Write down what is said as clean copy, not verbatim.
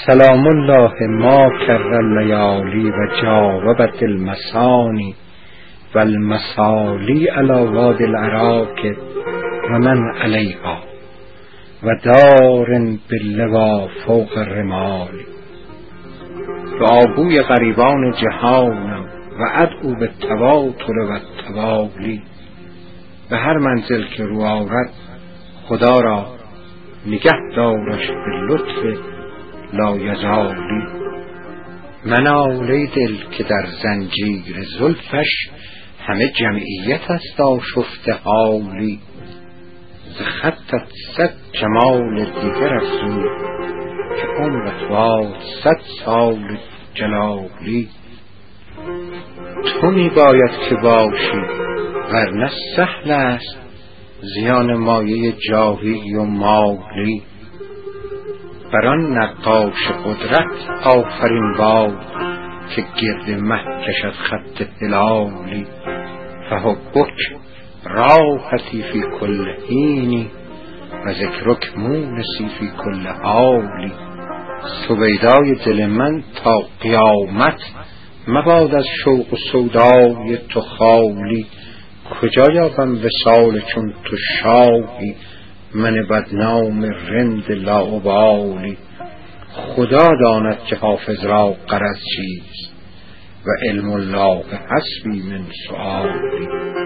سلام الله ما کر اللیالی و جاوبت المسانی و المسالی علی واد العراک و من علیها و دار باللوا فوق الرمال. دعاگوی غریبان جهانم و ادعو به تواتر و توالی. به هر منزل که رو آورد خدا را نگه دارش به لطف لایزالی. من آله دل که در زنجیر زلفش همه جمعیت است آشفته حالی. ز خطت 100 جمال دیگر افزود که عمرت باد 100 سال جلالی. تو می باید که باشی ورنه سهل است زیان مایه جاهی و مالی. بر آن نقاش قدرت آفرین باد که گرد مه کشد خط هلالی. فحبک راحتی فی کل حینی و ذکرک مونسی فی کل حالی. سویدای دل من تا قیامت مباد از شوق و سودای تو خالی. کجا یابم وصال چون تو شاهی من بدنام رند لاابالی. خدا داند که حافظ را غرض چیست و علم الله حسبی من سؤالی.